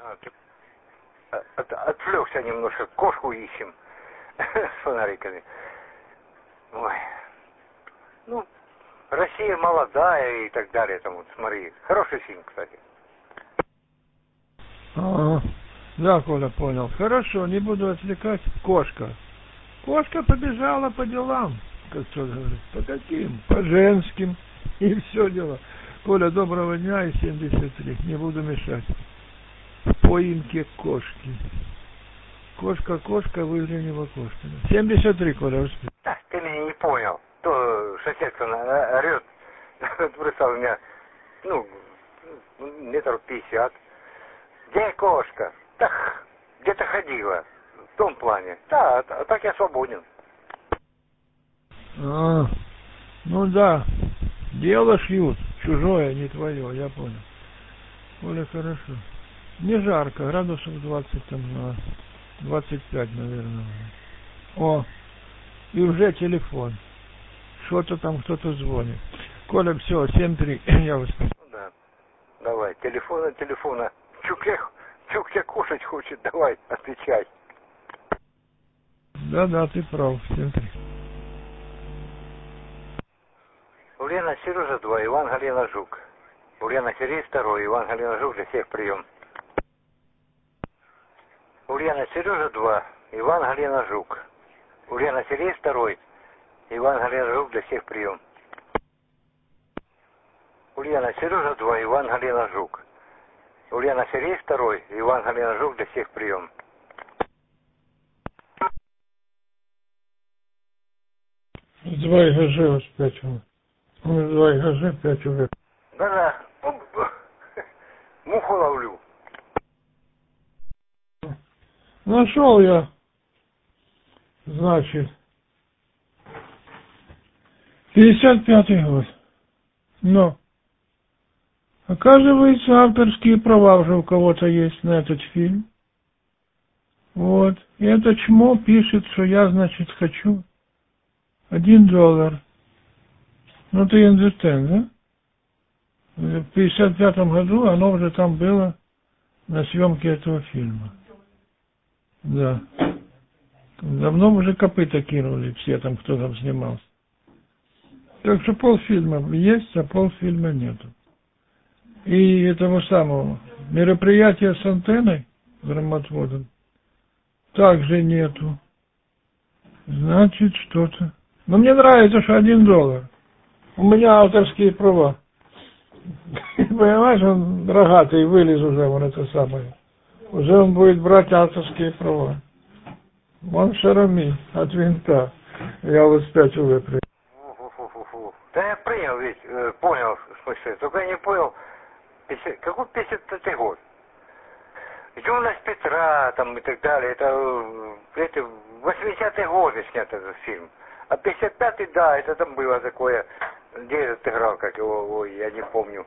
Ты отвлекся немножко, кошку ищем с фонариками. Ой. Ну, Россия молодая и так далее. Там вот, смотри, хороший фильм, кстати. Да, Коля, понял. Хорошо, не буду отвлекать. Кошка. Кошка побежала по делам, как кто говорит. По каким? По женским. И все дело. Коля, доброго дня и 73. Не буду мешать. В поимке кошки. Кошка, выгляни в окошко. 73, Коля, успел. Да, ты меня не понял. То соседка орет. Просто у меня, метров 50. Где кошка? Так, где-то ходила. В том плане. Да, а так я свободен. Ну да. Дело шьют. Чужое, не твое, я понял. Коля, хорошо. Не жарко, градусов 20 там, 25, наверное. О, и уже телефон. Что-то там кто-то звонит. Коля, все, 7-3, я успел. Да, давай, телефона. Чукля кушать хочет, давай, отвечай. Да, ты прав, 7-3. Ульяна, Сережа 2, Иван, Галина, Жук. Ульяна, Сергей 2, Иван, Галина, Жук, для всех прием. Ульяна, Сережа 2, Иван, Галина, Жук. Ульяна, Сергей 2, Иван, Галина, Жук, для всех прием. Ульяна, Сережа 2, Иван, Галина, Жук. Ульяна, Сергей 2, Иван, Галина, Жук, для всех прием. Два ГЖ, 5 уже. 2 ГЖ, 5 уже. Да. Муху ловлю. Нашел я, значит, 55-й год. Но, оказывается, авторские права уже у кого-то есть на этот фильм. Вот. И это чмо пишет, что я, значит, хочу $1. Ну, ты understand, да? В 55-м году оно уже там было на съемке этого фильма. Да. Давно уже копыта кинули все там, кто там снимался. Так что полфильма есть, а полфильма нету. И этого самого мероприятия с антенной, громотводом, также нету. Значит, что-то. Но мне нравится, что $1. У меня авторские права. Понимаешь, он рогатый вылез уже, вон это самое. Уже он будет брать авторские права. Он шарами от винта. Я вот 5 уже принял. Да я принял ведь, понял, в смысле, только я не понял, какой 55-й год? Юность Петра там и так далее, это 80-е годы снят этот фильм. А 55-й, да, это там было такое, где этот играл, как его, ой, я не помню.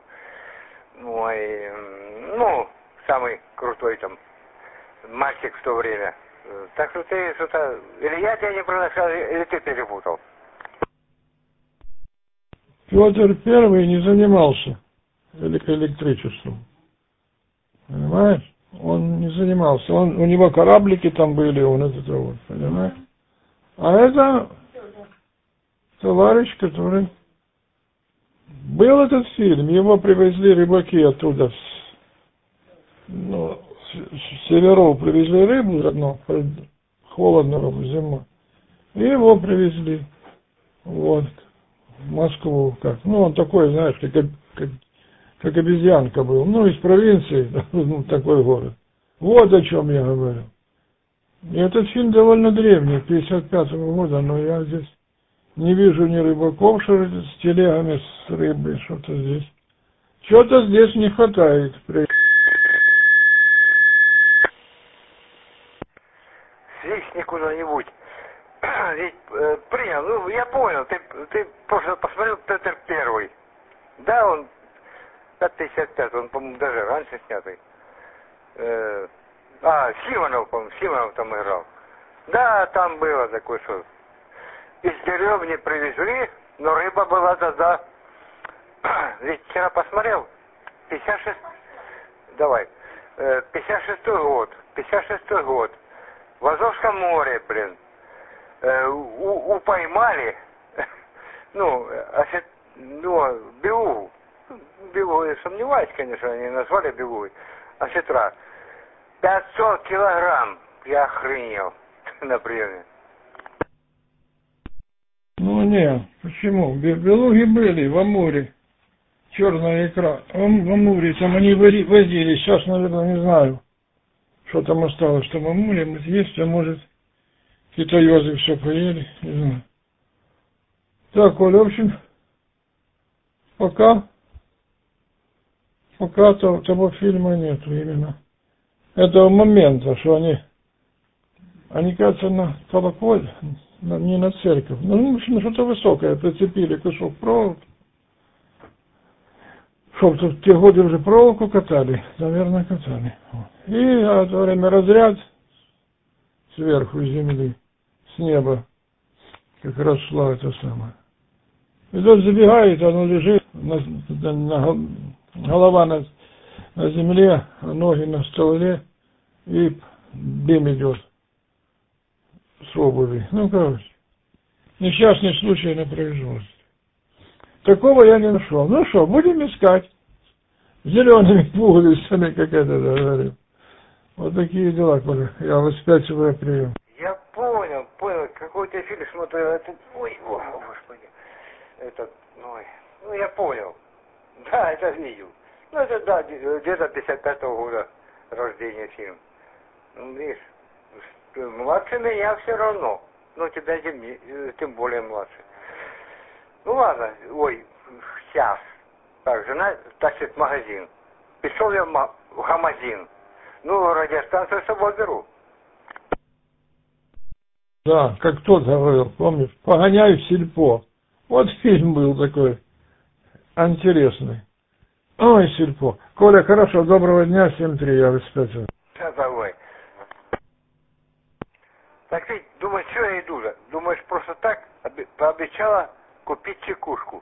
Самый крутой там мальчик в то время. Так что ты что-то, или я тебя не проношу, или ты перепутал. Петр Первый не занимался электричеством. Понимаешь? Он не занимался. У него кораблики там были, он это вот, понимаешь? А это товарищ, который... Был этот фильм, его привезли рыбаки оттуда, с северов привезли рыбу, заодно, холодно зимой. И его привезли, вот, в Москву, как. Он такой, знаешь, как обезьянка был. Из провинции, такой город. Вот о чем я говорю. И этот фильм довольно древний, 55-го года, но я здесь не вижу ни рыбаков, что с телегами, с рыбой, что-то здесь. Что-то здесь не хватает. Свистни куда-нибудь. Ведь принял, я понял, ты просто посмотрел Петр Первый. Да, он 55, он, по-моему, даже раньше снятый. Симонов, по-моему, Симонов там играл. Да, там было такое, что из деревни привезли, но рыба была да. Ведь вчера посмотрел, 56, давай, 56-й год. 56-й год. В Азовском море, блин. Упоймали, белугу. Белугу, я сомневаюсь, конечно, они назвали белугой. Осетра. 500 килограмм. Я охренел на приеме. Ну не, почему? Белуги были в Амуре. Черная икра. В Амуре там они возили. Сейчас, наверное, не знаю, что там осталось. Что в Амуре есть, а может, китаёзы все поели. Не знаю. Так, Оля, в общем, пока того фильма нету именно. Этого момента, что они, кажется, на колоколь, не на церковь. Ну, в общем, что-то высокое, прицепили кусок проволоки. Что, в те годы уже проволоку катали? Наверное, катали. И в это время разряд сверху из земли, с неба, как раз шла это самое. И тот забегает, оно лежит, голова на земле, ноги на столе, и дым идет с обуви. Ну, короче, несчастный случай на производстве. Такого я не нашел. Ну что, будем искать. Зелеными пуговицами, как это говорю. Вот такие дела, Коля. Я вас 5 прием. Я понял. Какой-то фильм смотрел. Ой, господи. Я понял. Да, это видел. Ну, это, да, где-то 55-го года рождения фильм. Ну, видишь, младше меня все равно. Но тебя тем более младше. Ну, ладно, сейчас. Так, жена тащит в магазин. Пішов я в магазин. Ну, радиостанцию с собой беру. Да, как тот говорил, помнишь, погоняй в сельпо. Вот фильм был такой интересный. Ой, сельпо. Коля, хорошо, доброго дня, 7-3, я обеспечил. Да, давай. Так ты думаешь, что я иду же? Думаешь, просто так пообещала купить чекушку?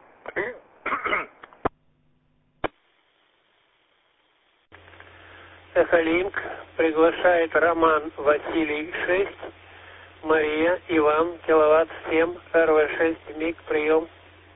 Эхолинк приглашает Роман Василий 6, Мария, Иван, киловатт 7, РВ6, МИГ, прием.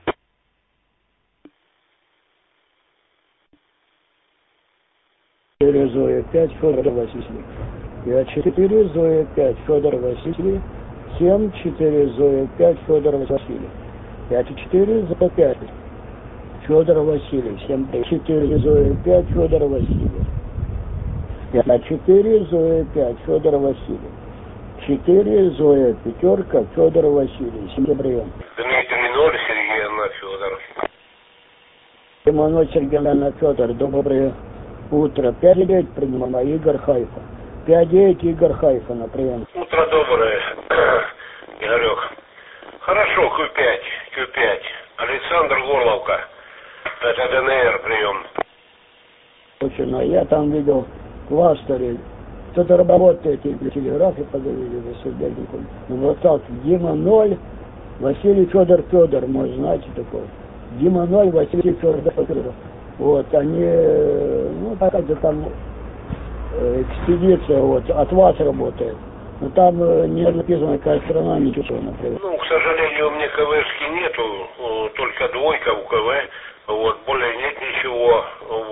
Зоя 5, Федор Василий. Я 4, Зоя 5, Федор Василий. 7, 4, Зоя 5, Федор Василий. 5, 4, Зоя 5, Федор Василий. 7, 4, Зоя 5, Федор Василий. 5, 4, Зоя 5, Федор Василий. 4, Зоя, пятерка, Федор Василий. 7, прием. Дмитрий 0, Сергей Анна Федор. Иванов Сергей Анна Федор, доброе утро. 5-9 принимала Игорь Хайфа. 5-9 Игорь Хайфа на прием. Утро доброе, Игорек. Хорошо, Q5. Александр Горловка. Это ДНР, прием. Очень, я там видел кластеры. Кто-то работает, эти телеграфы подавили за судебником. Ну вот так, Дима 0, Василий Федор, может, знаете такого. Дима 0, Василий Федор. Вот, они, какая-то там экспедиция, от вас работает. Но там не написано, какая страна, ничего, например. К сожалению, у меня КВшки нету, только двойка у КВ, более нет ничего,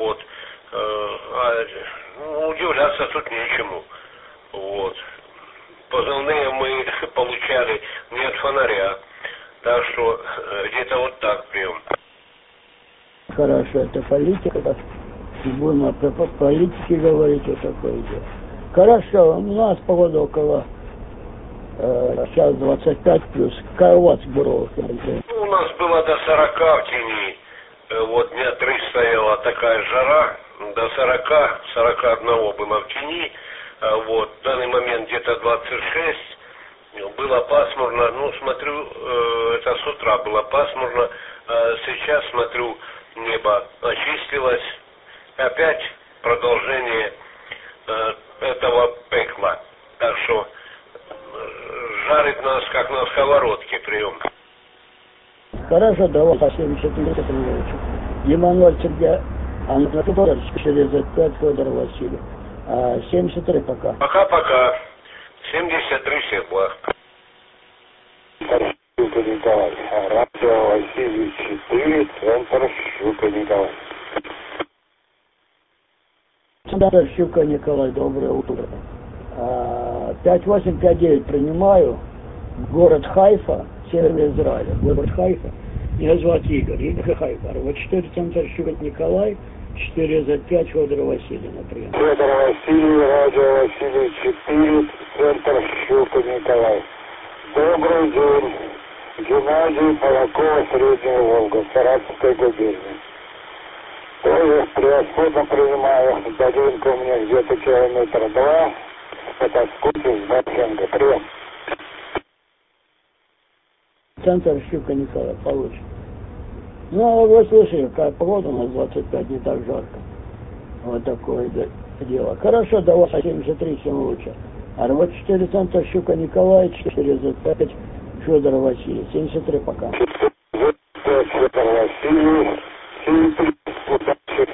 удивляться тут нечему, Позывные мы получали не от фонаря, так что где-то вот так прием. Хорошо, это политика, так будем о политике говорить, вот такое дело. Хорошо, у нас погода около сейчас 25 плюс. Какая у вас буровка? У нас было до 40 в тени, дня 3 стояла такая жара, до 41 было в тени, в данный момент где-то 26, было пасмурно, смотрю, это с утра было пасмурно, сейчас смотрю, небо очистилось, опять продолжение этого пекла, так что жарит нас, как на сковородке, прием. Хорошо, давай, по 74 Петровичу. Иванов Сергей Анатольевич, через 5 Федор Василий. 73 пока. Пока-пока. 73 всех благ. Щука Николай. Радио Василий 4, центр Щука Николай. Центр Щука Николай, доброе утро. 5859 принимаю. Город Хайфа, северный Израиль. Город Хайфа. Меня зовут Игорь. Игорь Хайфа. Вот 4 центр Щука Николай, 4 за 5 Федора Василия, например. Федор Василий, радио Василий 4, центр Щука Николай. Добрый день. Геннадий Балакова, Средняя Волга, Саратовской губернии. Тоже превосходно принимаю. Долинка у меня где-то километра 2. Потаскуйте с Батченко. Прием. Центр Щука Николай, получше. Ну, вы слышали, какая погода у нас 25, не так жарко. Вот такое дело. Хорошо, давай 73, всем лучше. А вот 4 центра Щука Николай, 4 за 5 Федора Василия. 73 пока. Федор Василий, 73, удачи.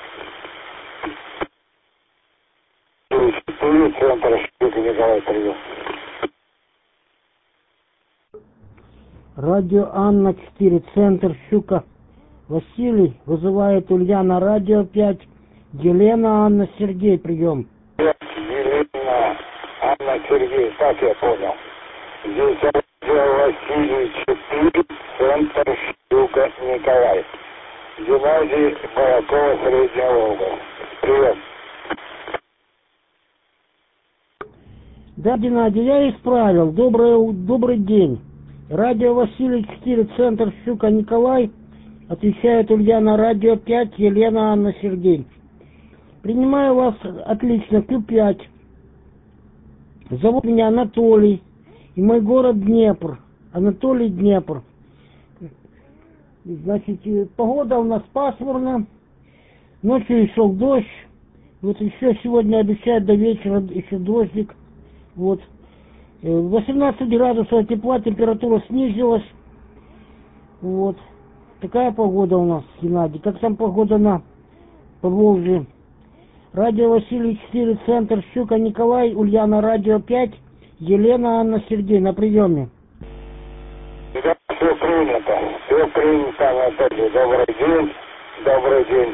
4 центра Щука Николай, прием. Радио Анна 4, центр Щука Василий, вызывает Ульяна, радио 5, Елена, Анна, Сергей, прием. Елена, Анна, Сергей, так я понял. Здесь радио Василий 4, центр Щука Николай. Геннадий Балакова, Средняя Волга. Привет. Да, Геннадий, я исправил. Добрый день. Радио Василий 4, центр Щука Николай, отвечает Ульяна, радио 5, Елена, Анна, Сергей. Принимаю вас отлично, Q5. Зовут меня Анатолий, и мой город Днепр. Анатолий, Днепр. Значит, погода у нас пасмурная, ночью и шел дождь. Вот еще сегодня обещают до вечера еще дождик. Вот. 18 градусов тепла, температура снизилась. Вот. Такая погода у нас, Геннадий. Как там погода на Поволжье? Радио Василий 4, центр Щука Николай, Ульяна, радио 5, Елена, Анна, Сергей, на приеме. Да, все принято, Анатолий. Добрый день, добрый день.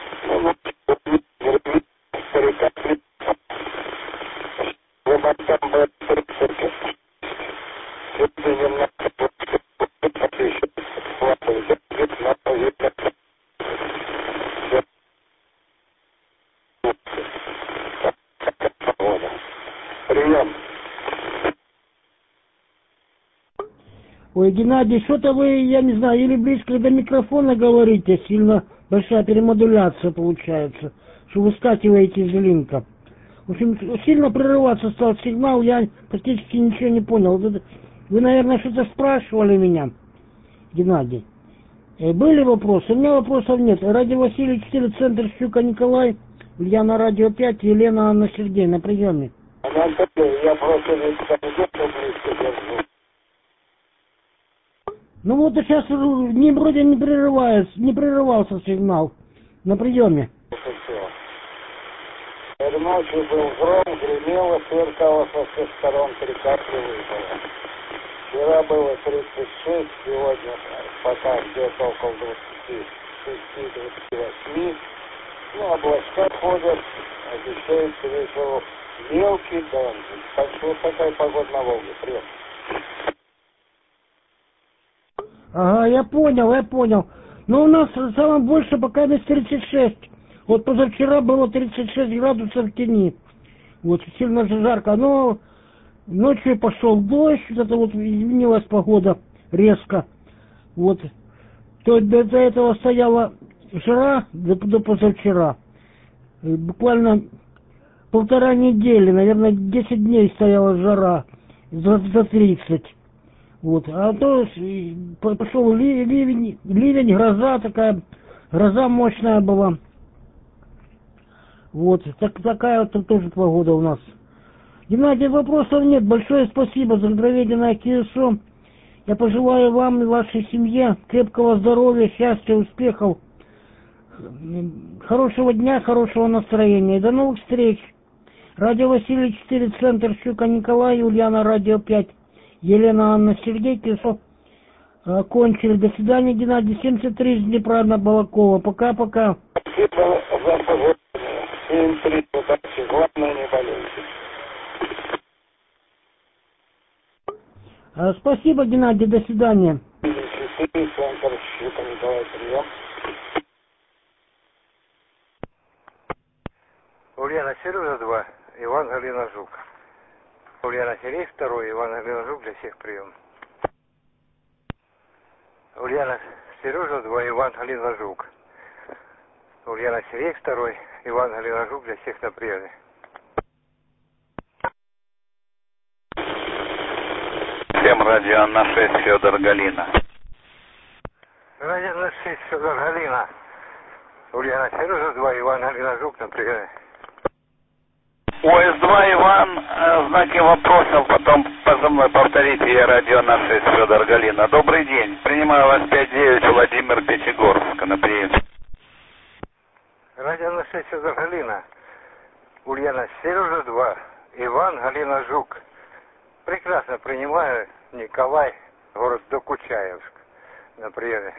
Прием. Ой, Геннадий, что-то вы, я не знаю, или близко до микрофона говорите, сильно большая перемодуляция получается, что выскакиваете из линка. В общем, сильно прерываться стал сигнал, я практически ничего не понял. Вы, наверное, что-то спрашивали меня, Геннадий. Были вопросы? У меня вопросов нет. Радио Василий 4, центр Щука Николай, Ульяна, радио 5, Елена, Анна, Сергей, на приеме. Анатолий, я просто близко держу. Ну вот сейчас вроде не прерывался сигнал. На приеме. Ночью был гром, гремело, сверкало со всех сторон, 3 капли выпало. Вчера было 36, сегодня пока где-то около 26-28. Ну, облачка ходят, обещают к вечеру мелкий дождь. Так что вот такая погода на Волге. Привет. Ага, я понял. Но у нас самое больше пока без 36. Вот позавчера было 36 градусов в тени. Вот, сильно же жарко. Но ночью пошел дождь, это вот изменилась погода резко. Вот. То до этого стояла жара, до позавчера. Буквально 1,5 недели, наверное, 10 дней стояла жара за 30. Вот. А то пошел ливень, гроза такая, гроза мощная была. Вот, такая вот тоже погода у нас. Геннадий, вопросов нет. Большое спасибо за проведенное КСО. Я пожелаю вам и вашей семье крепкого здоровья, счастья, успехов, хорошего дня, хорошего настроения. И до новых встреч. Радио Василий 4, центр Щука Николай, Ульяна, радио 5, Елена, Анна, Сергей, Кирсов. Кончили. До свидания, Геннадий. 73 из Днепра на Балакова. Пока-пока. Спасибо за пожелание. 7-3, удачи, главное не болейте. Спасибо, Геннадий, до свидания. 4, центр Щука Николай, прием. Ульяна, Сережа 2, Иван, Галина, Жук. Ульяна, Сергей 2, Иван, Галина, Жук, для всех прием. Ульяна, Сережа 2, Иван, Галина, Жук. Ульяна, Сергей 2, Иван, Галина, Жук, для всех на приеме. Всем радио на 6, Федор, Галина. Радио на 6, Федор, Галина. Ульяна, Сережа 2, Иван, Галина, Жук, на приеме. ОС-2, Иван, знаки вопросов, потом позывной повторите, я радио на 6, Федор, Галина. Добрый день, принимаю вас 5-9, Владимир, Пятигорск, на прием. Радио на 6, Федор, Галина. Ульяна, Сережа 2, Иван, Галина, Жук. Прекрасно принимаю, Николай, город Докучаевск, на приеме.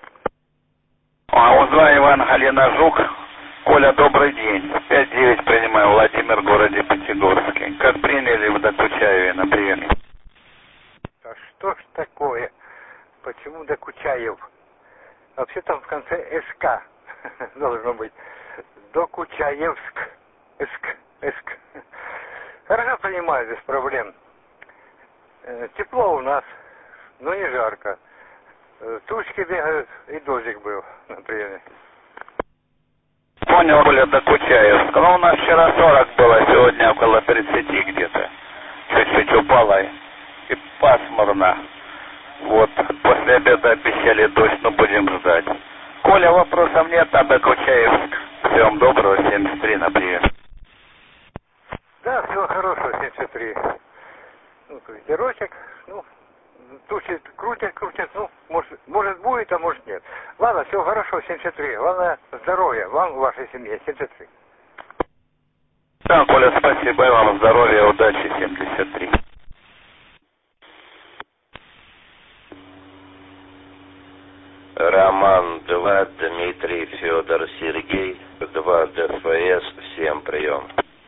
ОС-2, Иван, Галина, Жук. Коля, добрый день. 5-9 принимаю, Владимир, городе Пятигорске. Как приняли в Докучаеве на приеме? А что ж такое? Почему Докучаев? Вообще там в конце СК должно быть. Докучаевск. Ск. Хорошо принимаю, без проблем. Тепло у нас, но не жарко. Тучки бегают, и дождик был на приеме. Понял, Коля, Докучаевск. Ну, у нас вчера 40 было, сегодня около 30 где-то. Чуть-чуть упало и пасмурно. Вот, после обеда обещали дождь, но будем ждать. Коля, вопросов нет, а Докучаевск. Всем доброго, 73 на прием. Да, всего хорошего, 73. Ну, ветерочек, ну, тучи крутят, ну, может будет, а может нет. Ладно, всего хорошо, 73. Главное, здоровья вам и вашей семье, 73. Да, Коля, спасибо и вам, здоровья, удачи, 73. Роман 2, Дмитрий, Федор, Сергей, 2 ДФС, всем прием.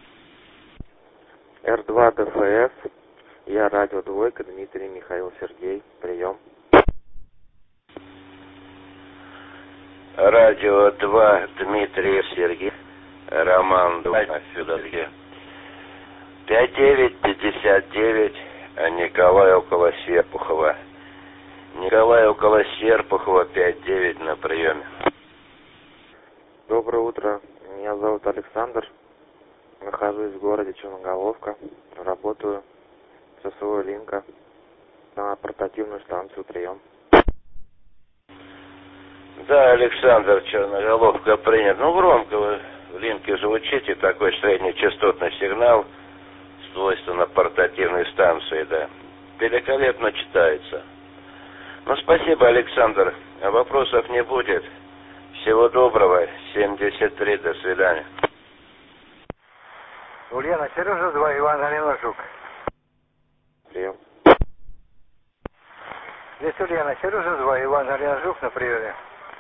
Р2 ДФС, я радио двойка, Дмитрий, Михаил, Сергей, прием. Радио 2, Дмитрий, Сергей, Роман 2, Федор, 5959, Николай около Серпухова. Николай около Серпухова, 5-9 на приеме. Доброе утро, меня зовут Александр, нахожусь в городе Черноголовка, работаю ССО Линка на портативную станцию прием. Да, Александр, Черноголовка принят. Ну, громко вы в Линке звучите, такой среднечастотный сигнал, свойственно портативной станции, да. Великолепно читается. Ну, спасибо, Александр. Вопросов не будет. Всего доброго. 73. До свидания. Ульяна, Сережа 2, Иван, Галина, Жук. Прием. Здесь Ульяна, Сережа 2, Иван, Галина, Жук на приеме.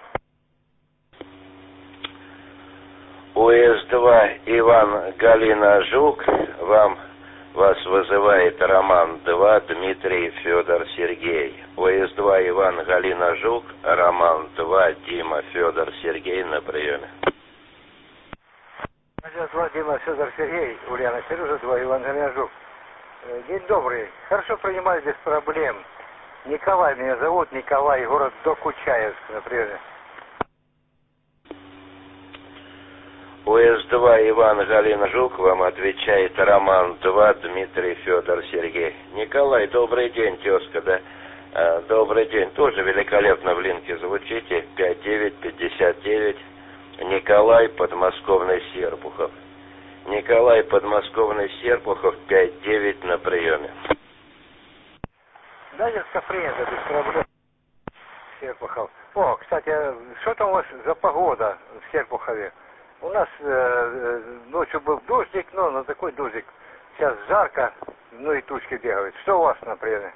УС-2, Иван, Галина, Жук. Вас вызывает Роман 2, Дмитрий, Федор, Сергей. ОС-2, Иван, Галина, Жук. Роман 2, Дима, Федор, Сергей на приеме. ОС-2, Дима, Федор, Сергей. Ульяна, Сережа 2, Иван, Галина, Жук. День добрый. Хорошо принимаю, без проблем. Николай меня зовут, Николай, город Докучаевск на приеме. УС-2, Иван, Галина, Жук, вам отвечает Роман 2, Дмитрий, Федор, Сергей. Николай, добрый день, тезка, да? Добрый день, тоже великолепно в Линке звучите, 5959, Николай, подмосковный Серпухов. Николай, подмосковный Серпухов, 5-9 на приеме. Да, детка, принято, без проблем. Серпухов. О, кстати, что там у вас за погода в Серпухове? У нас ночью был дождик, но на такой дождик. Сейчас жарко, ну и тучки бегают. Что у вас на приеме?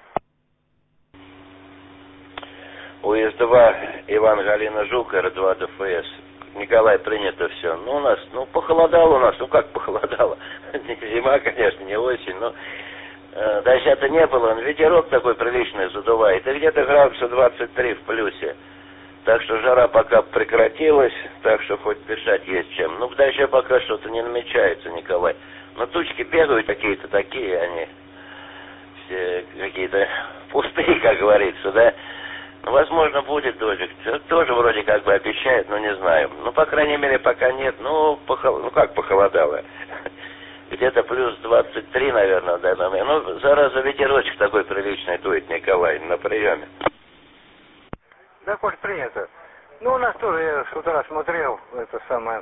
УС-2 Иван Галина Жук, Р2 ДФС. Николай, принято все. Ну, у нас, похолодало у нас. Ну, как похолодало? Не зима, конечно, не осень, но дождя-то не было. Ветерок такой приличный задувает. И где-то градуса 23 в плюсе. Так что жара пока прекратилась, так что хоть дышать есть чем. Ну, дождя пока что-то не намечается, Николай. Но тучки бегают какие-то такие, они все какие-то пустые, как говорится, да. Ну, возможно, будет дождик. Тоже вроде как бы обещает, но не знаю. Ну, по крайней мере, пока нет. Ну, как похолодало? Где-то плюс 23, наверное, да. Ну, зараза, ветерочек такой приличный дует, Николай, на приеме. Да, хоть принято. Ну, у нас тоже, я с утра смотрел, это самое,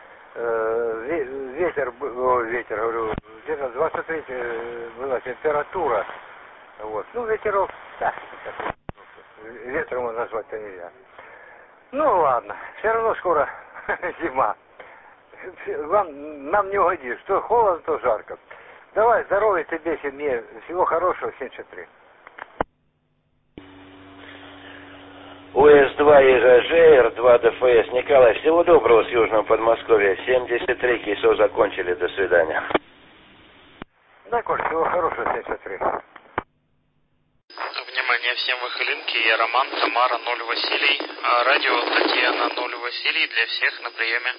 ветер, говорю, где-то 23 была температура. Вот. Ну, ветерок, да, ветром его назвать-то нельзя. Ну, ладно, все равно скоро зима. Нам не угодишь. То холодно, то жарко. Давай, здоровья тебе, семье. Всего хорошего, 73. УС-2 ЕГЖ, Р2 ДФС. Николай, всего доброго с Южного Подмосковья. 73 КИСО закончили. До свидания. Да, Коль, всего хорошего, 73. Внимание всем выхолинки. Я Роман, Тамара, 0 Василий. Радио Татьяна, 0 Василий. Для всех на приеме.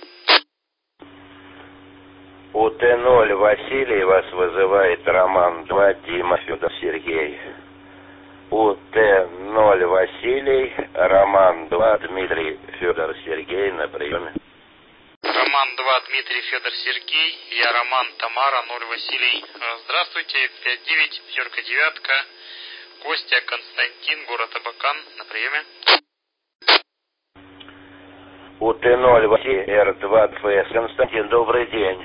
УТ-0 Василий, вас вызывает Роман 2, Дима, Федор, Сергей. УТ-0 Василий, Роман 2, Дмитрий, Федор, Сергей на приеме. Роман 2, Дмитрий, Федор, Сергей. Я Роман, Тамара, 0 Василий. Здравствуйте, 5-9, пятерка, девятка. Костя, Константин, город Абакан на приеме. УТ-0 Василий, Р2 ДФС. Константин, добрый день.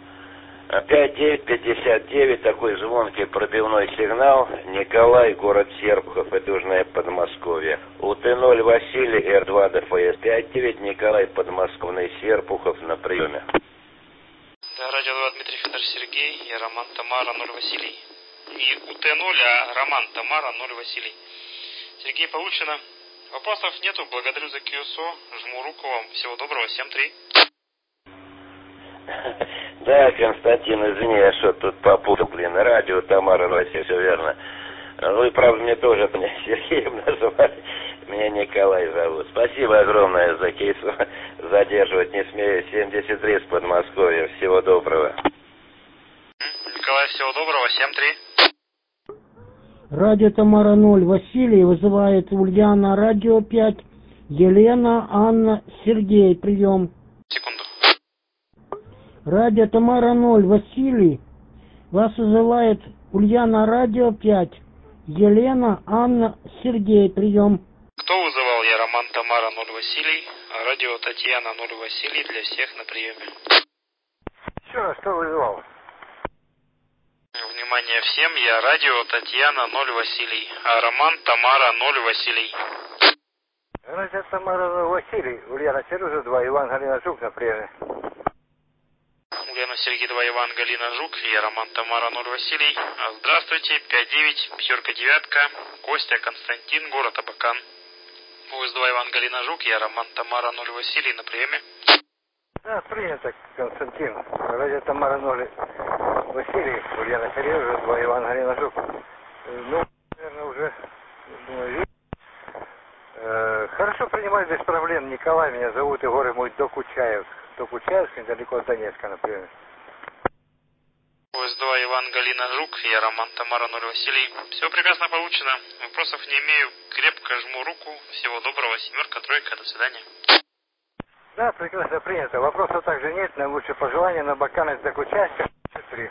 5959, такой звонкий пробивной сигнал. Николай, город Серпухов, это Южное Подмосковье. УТ-0 Василий, Р2 ДФС. 59, Николай, подмосковный, Серпухов на приеме. Да, радио 2, Дмитрий, Федор, Сергей. Я Роман, Тамара, 0 Василий. Не УТ-0, а Роман, Тамара, 0 Василий. Сергей, получено. Вопросов нету, благодарю за КИСО. Жму руку вам. Всего доброго, 7-3. Да, Константин, извини, я что тут попутал, радио Тамара, Василий, все верно. Вы, правда, мне тоже меня Сергеем назвали, меня Николай зовут. Спасибо огромное за кейс, задерживать не смею. 73 с Подмосковья, всего доброго. Николай, всего доброго, 7-3. Радио Тамара 0, Василий, вызывает Ульяна, радио 5, Елена, Анна, Сергей, прием. Секунду. Радио Тамара 0, Василий, вас вызывает Ульяна, радио 5, Елена, Анна, Сергей, прием. Кто вызывал? Я Роман, Тамара, 0 Василий. Радио Татьяна, 0 Василий. Для всех на приеме. Еще раз, кто вызывал? Внимание всем, я радио Татьяна, 0 Василий. Роман, Тамара, 0 Василий. Радио Тамара, 0 Василий. Ульяна, Сережа 2, Иван, Галина, Жук на приеме. Ульяна, Сергей 2, Иван, Галина, Жук. Я Роман, Тамара, 0 Василий. Здравствуйте, 5-9, пятерка, девятка. Костя, Константин, город Абакан. УС-2, Иван, Галина, Жук. Я Роман, Тамара, 0 Василий на приеме. Да, принято, Константин. Радио Тамара 0 Василий, Ульяна, Сережа 2, Иван, Галина, Жук. Ну, наверное, уже, думаю, хорошо принимать без проблем. Николай меня зовут, и горы мой Докучаевск. Докучаевск, недалеко от Донецка, например. УС-2, Иван, Галина, Жук. Я Роман, Тамара, 0 Василий. Все прекрасно получено. Вопросов не имею. Крепко жму руку. Всего доброго. 7, 3. До свидания. Да, прекрасно принято. Вопросов также нет. Наилучшие пожелания на Бакана из Докучаевска. 73.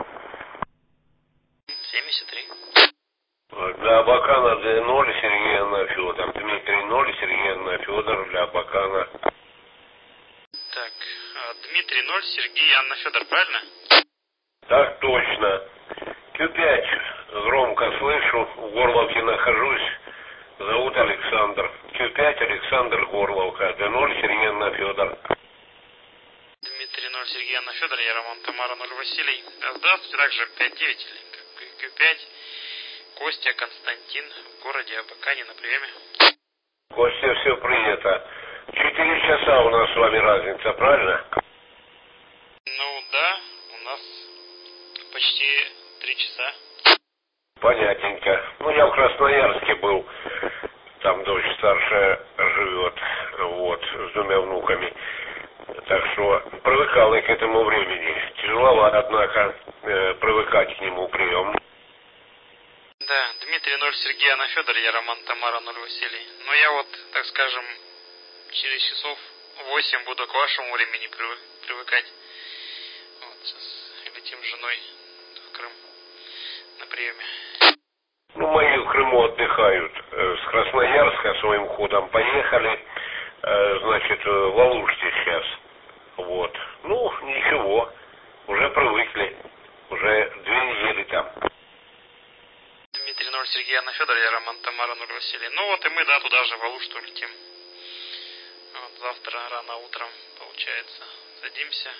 73. Для Абакана 0, Сергей, Анна, Федор. Дмитрий 0, Сергей, Анна, Федор. Для Абакана. Так, Дмитрий 0, Сергей, Анна, Федор, правильно? Так точно. Q5. Громко слышу. В Горловке нахожусь. Зовут Александр. Q5, Александр, Горловка. Д0, Сергей, Анна, Федор. Сергей Анна Федор, я Роман Тамара 0 Василий. Здравствуйте, также 59 Q5. Костя Константин в городе Абакане на приеме. Костя, все принято. 4 часа у нас с вами разница, правильно? Ну да, у нас почти 3 часа. Понятненько. Ну, я в Красноярске был. Там дочь старшая живет, вот, с 2 внуками. Так что привыкал я к этому времени. Тяжеловато, однако, привыкать к нему. Прием. Да, Дмитрий 0 Сергей Анна Федор, я Роман Тамара 0 Василий. Но я вот, так скажем, через часов 8 буду к вашему времени привыкать. Вот, сейчас летим с женой в Крым на приеме. Ну, мои в Крыму отдыхают. С Красноярска своим ходом поехали. Значит, в Алуште сейчас. Вот. Ну, ничего. Уже привыкли. Уже 2 недели там. Дмитрий 0 Сергей Анна Федор, я Роман Тамара 0 Василий. Ну вот и мы, да, туда же в Алушту летим. Вот, завтра рано утром, получается, садимся.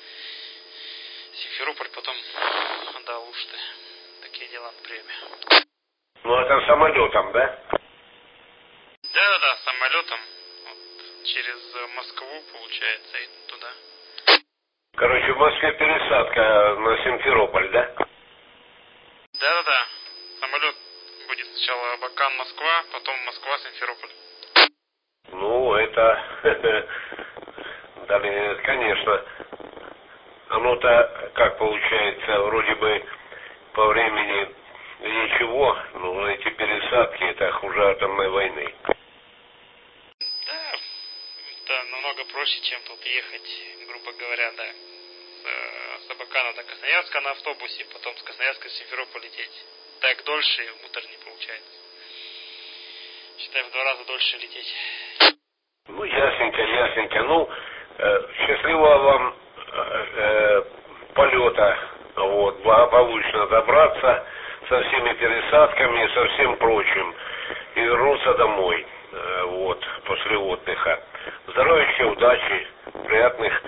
Симферополь, потом до Алушты. Такие дела на приеме. Ну, это самолетом, да? Да, самолетом. Вот, через Москву, получается, и туда. Короче, в Москве пересадка на Симферополь, да? Да. Самолет будет сначала Абакан-Москва, потом Москва-Симферополь. Ну, это... Да, конечно. Оно-то, как получается, вроде бы по времени ничего, но эти пересадки, это хуже атомной войны. Да, это намного проще, чем тут ехать, грубо говоря, да. С Абакана до Красноярска на автобусе, потом с Красноярска в Симферополь лететь. Так дольше не получается. Считай, в 2 раза дольше лететь. Ну, ясненько. Ну, счастливого вам полета, вот, благополучно добраться со всеми пересадками, со всем прочим, и вернуться домой, вот, после отдыха. Здоровья, удачи, приятных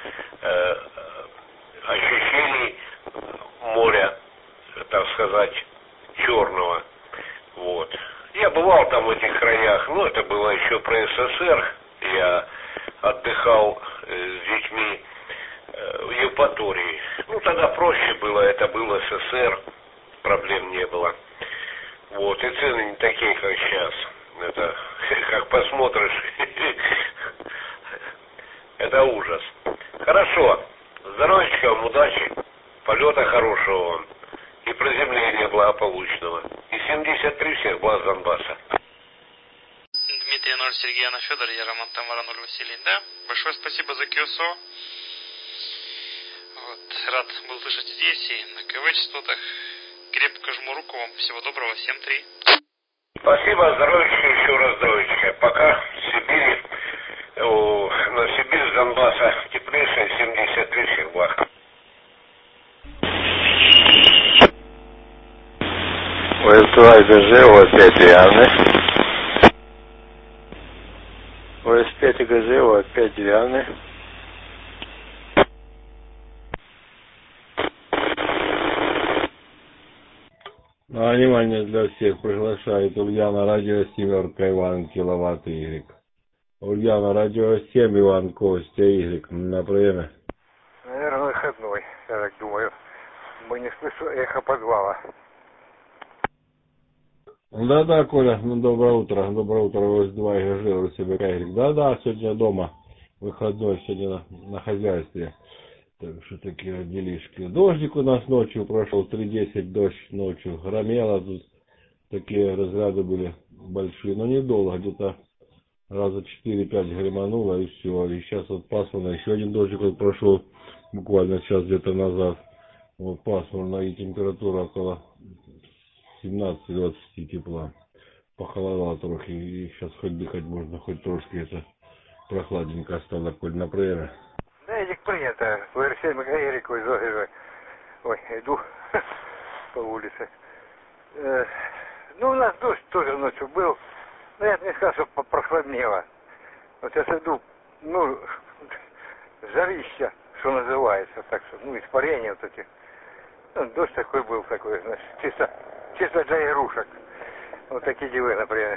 ощущений моря, так сказать, черного, вот. Я бывал там в этих краях, но это было еще при СССР, я отдыхал с детьми в Евпатории. Ну, тогда проще было, это был СССР, проблем не было. Вот, и цены не такие, как сейчас. Это, как посмотришь, это ужас. Хорошо, здоровья вам, удачи, полета хорошего вам и приземления благополучного. И 73 всех благ Донбасса. Дмитрий 0 Сергей Анна Федор, я Роман Тамара 0 Василий. Да, большое спасибо за QSO. Вот, рад был слышать здесь и на КВ-частотах. Крепко жму руку вам. Всего доброго. 7-3. Спасибо, здоровья, еще раз здоровья. Пока в Сибири, на Сибирь с Донбасса теплейшая, 73 всех благ. ОС-2 ГЖ, ОС-5 реальный. ОС-5 ГЖ, ОС-5 реальный. Внимание для всех приглашает Ульяна радио 7 Иван киловатт Y. Ульяна радио 7 Иван Костя Y на приеме. Наверное, выходной, я так думаю. Мы не слышу эхо подвала. Да, Коля, ну доброе утро, ОС-2 ГЖ, РСБК Y. Да, сегодня дома, выходной, сегодня на хозяйстве. Так что такие делишки. Дождик у нас ночью прошел, 3:10 дождь ночью. Громело тут, такие разряды были большие, но недолго, где-то раза 4-5 гремануло и все. И сейчас вот пасмурно, еще один дождик вот прошел, буквально час где-то назад. Вот пасмурно и температура около 17-20 тепла. Похолодало трохи, и сейчас хоть дыхать можно, хоть трошки это прохладненько стало, Коль, на приеме. Да, Эдик принято. ВР-7 Гаерикой зоги. Ой, иду по улице. Ну, у нас дождь тоже ночью был. Но я не скажу, что прохладнело. Вот сейчас иду, ну, жарища, что называется, так что, ну, испарение вот эти. Ну, дождь такой был, такой, значит, чисто для игрушек. Вот такие дивы, например.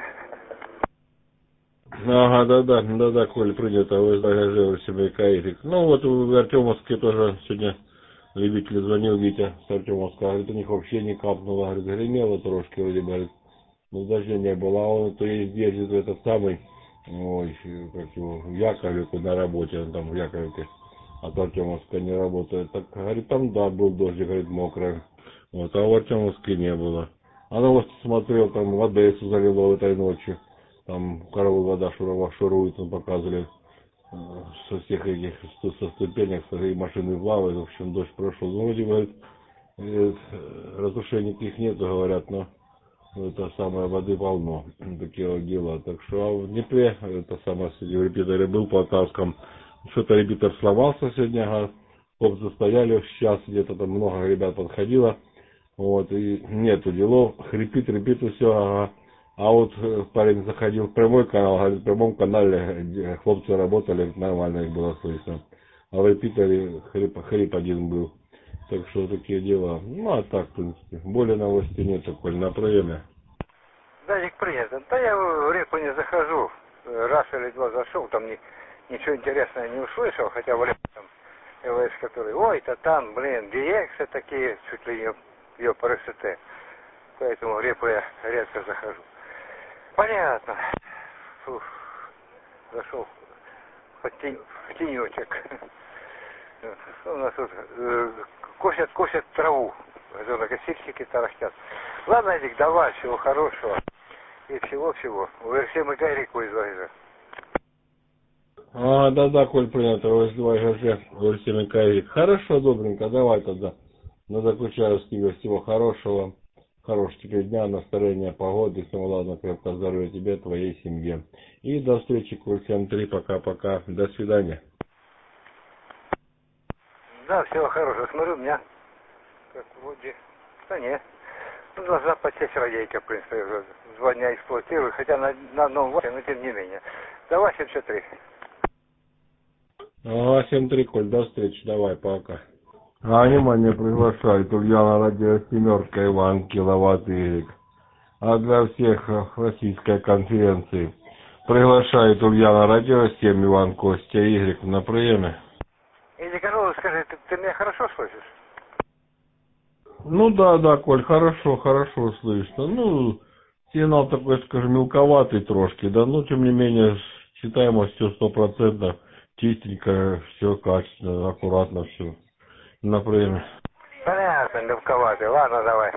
Ага, да, Коля, принято, вы загаживали себе каирик. Ну, вот в Артемовске тоже сегодня любитель звонил, Витя с Артемовска, говорит, у них вообще не капнуло, говорит, гремело трошки, вроде бы, говорит, но дождя не было, а он то ездит в этот самый, ой, как его, в Яковлевку на работе, он там в Яковлевке, от Артемовска не работает, так, говорит, там, да, был дождик, говорит, мокрый, вот, а в Артемовске не было. А новости смотрел, там, в Одессу залило этой ночью. Там коровы вода шурует, он показывали со всех этих, со ступенек, и машины плавают, в общем, дождь прошел. Ну, вроде, говорит, разрушений их нет, говорят, но это самое воды полно, такие вот дела. Так что а в Днепре, это самое, в репитере был по Полтавском, что-то репитер сломался сегодня, ага, хлопцы стояли, сейчас где-то там много ребят подходило, вот, и нету делов, хрипит и все, ага. А вот парень заходил в прямой канал, говорит, в прямом канале хлопцы работали, нормально их было слышно. А в репитере хрип один был. Так что такие дела. Ну, а так, в принципе, более новостей нет, Коль, на время. Датчик принято. Да я в реку не захожу. Раз или два зашел, там ничего интересного не услышал, хотя в реку там ЛС, который, ой-то там, блин, диексы такие, чуть ли ее парашюты. Поэтому в реку я редко захожу. Понятно. Фух. Зашел в тенечек. У нас тут косят траву. Газонокосильщики тарахтят. Ладно, Эдик, давай, всего хорошего. И всего-всего. УР-7 и Гайрику из Вайжа. А, да, Коль, принято. УР-7 и Гайрик. Хорошо, добренько, давай тогда. Заключаю с тебе всего хорошего. Хорошего тебе дня, настроения, погоды, всего ладно, крепкого здоровья тебе, твоей семье. И до встречи, Коль 7-3, пока-пока, до свидания. Да, всего хорошего. Смотрю, у меня как вроде... Да нет. Ну, должна подсесть радейка, в принципе, уже 2 дня эксплуатирую, хотя на одном вате, но тем не менее. Давай 7-3. Ага, 7-3, Коль, до встречи, давай, пока. А, внимание, приглашает Ульяна радио «Семерка», Иван, киловатт Y. А для всех российской конференции приглашает Ульяна радио 7, Иван, Костя, Y на приеме. Эдик, ну скажи, ты меня хорошо слышишь? Ну да, Коль, хорошо слышно. Ну, сигнал такой, скажем, мелковатый трошки, да, но тем не менее, читаемостью 100%, чистенько, все качественно, аккуратно все. На время. Понятно, мелковатый. Ладно, давай.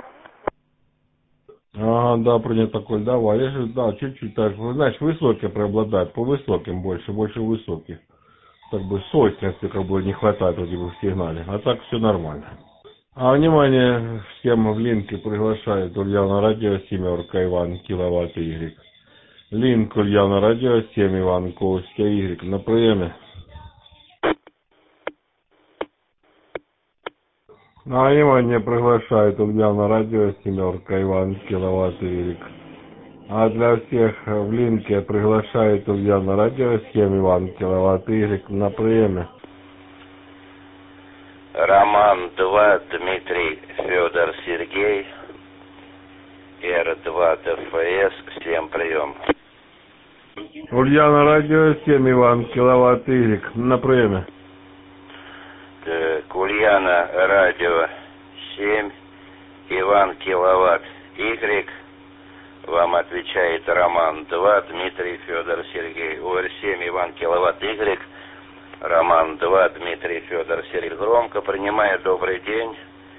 Ага, да, принято, Коль, давай. Я же, да, чуть-чуть так. Значит, высокие преобладают, по высоким больше высоких. Как бы сочности как бы не хватает вроде бы в сигнале. А так все нормально. А внимание, всем в линке приглашает Ульяна радио 7, Иван, киловатт Y. Линк Ульяна радио 7, Иван, Костя, Y на приеме. А внимание, приглашает Ульяна радио 7, Иван, киловатт Y. А для всех в линке приглашает Ульяна радио 7, Иван, киловатт Y на приеме. Роман 2, Дмитрий, Федор, Сергей, Р2, ДФС, 7 прием. Ульяна радио 7, Иван, киловатт Y на приеме. Ульяна радио 7, Иван, киловатт Y. Вам отвечает Роман 2, Дмитрий, Федор, Сергей. УР-7, Иван, киловатт Y. Роман 2, Дмитрий, Федор, Сергей. Громко принимает. Добрый день.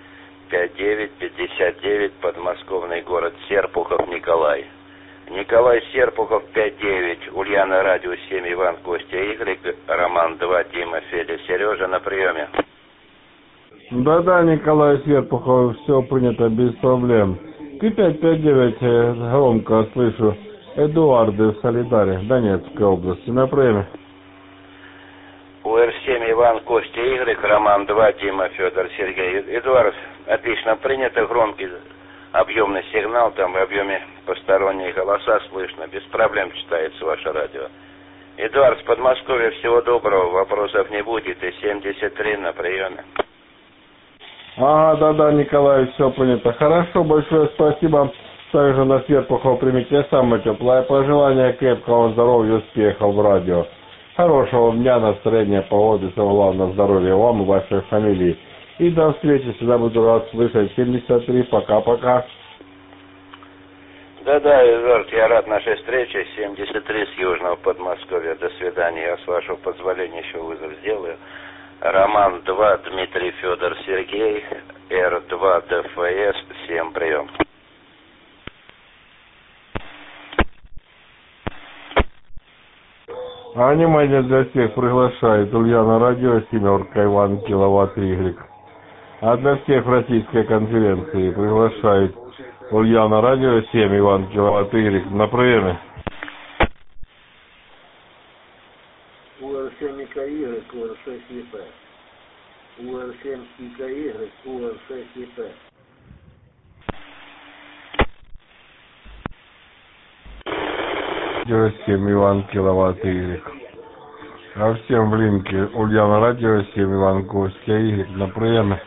5959, подмосковный город Серпухов, Николай. Николай Серпухов, 59. Ульяна радио 7, Иван, Костя, Y. Роман 2, Дима, Федя, Сережа на приеме. Да, Николай Серпухов, все принято без проблем. К559, громко слышу. Эдуарды в Солидаре, Донецкой области, на приеме. УР-7, Иван, Костя, Y, Роман 2, Дима, Федор, Сергей. Эдуард, отлично принято, громкий объемный сигнал, там в объеме посторонние голоса слышно, без проблем читается ваше радио. Эдуард с Подмосковья, всего доброго, вопросов не будет, и 73 на приеме. Ага, да, Николай, все понято. Хорошо, большое спасибо. Также на Серпухова примите самое теплое пожелание, крепкого здоровья, успехов в радио. Хорошего дня, настроения, погоды, самое главное, здоровья вам и вашей фамилии. И до встречи, всегда буду рад слышать. 73, пока-пока. Да, Эдуард, я рад нашей встрече. 73 с Южного Подмосковья. До свидания. Я, с вашего позволения, еще вызов сделаю. Роман 2, Дмитрий, Федор, Сергей, Р2, ДФС. Всем прием. А внимание для всех приглашает Ульяна Радио, семерка, Иван, киловатт, Y. А для всех в российской конференции приглашает Ульяна Радио, 7, Иван, киловатт, Y. На приеме. УР7 ИКY, УР6 ЕП. УР7 ИКY, УР6 ЕП. Радио 7, Иван, киловатт, Y. А всем в линке Ульяна Радио, 7, Иван, Костя, Y. На приеме.